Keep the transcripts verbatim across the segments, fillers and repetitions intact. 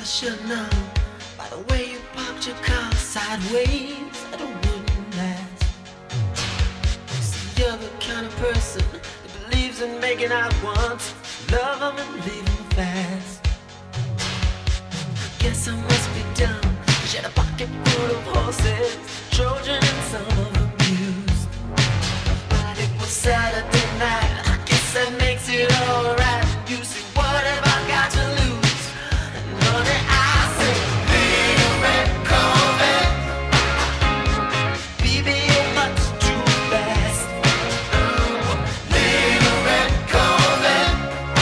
should know by the way you parked your car sideways that it wouldn't last. See, you're the kind of person that believes in making out once, love them and leave them fast. Guess I must be dumb. She had a pocket full of horses, Trojan and some of them used. But it was Saturday night, I guess that makes it alright. You see, what have I got to lose? And honey, I say, little red Corvette, baby, you're much too fast. Little red Corvette,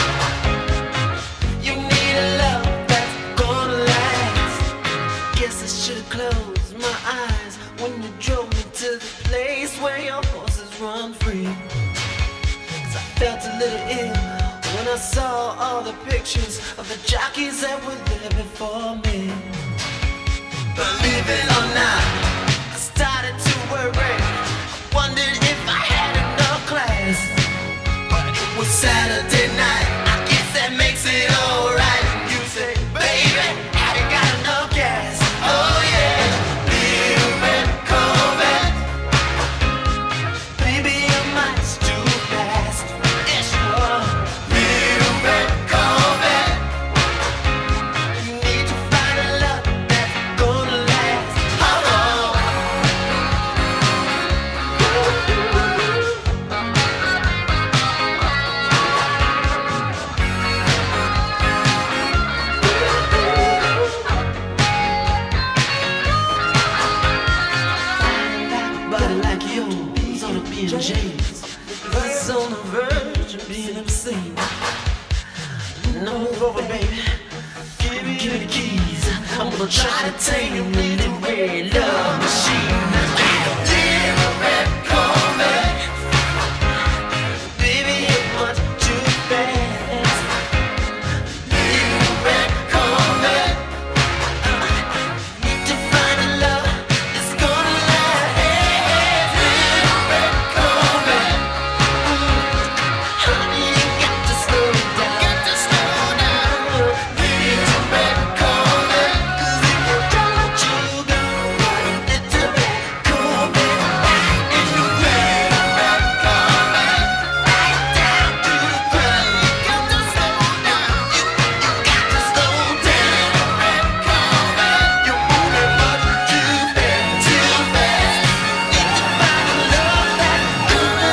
you need a love that's gonna last. Guess I should've closed my eyes when you drove me to the place where your horses run free. Cause I felt a little ill when I saw all the pictures of the jockeys that were there before me. Believe it or not, I started to worry. I wondered if I had enough class. But it was Saturday night, I guess that makes it alright. You say, baby, have you got enough gas? Oh yeah, little red Corvette, baby, you're much too fast. Yes, you are. Little red Corvette, you need to find a love that's gonna last. Oh, oh. Body like yours ought to be in chains. Us on the verge of being obscene. No, move over, baby. Give me, give me the keys. I'm gonna try to take you in the red love machine. Little red Corvette, baby, you're much too fast. Little red Corvette, need to find a love that's gonna last. Little red Corvette, honey, you got to slow down. Got to slow down. Little red Corvette, 'cause if you don't, you go. Little red Corvette, in the red, red Corvette, right down to the ground. You got to slow down. You, you got to slow down. Red Corvette, you're moving much too fast, too fast. Need to find a love that's gonna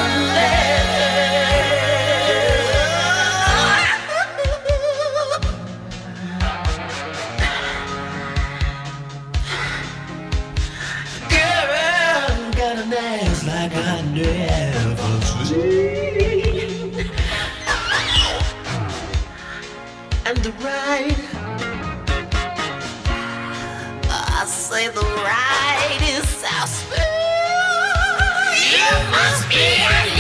last. Girl, got an ass like I never seen. And the ride, I say the ride is so smooth. You must be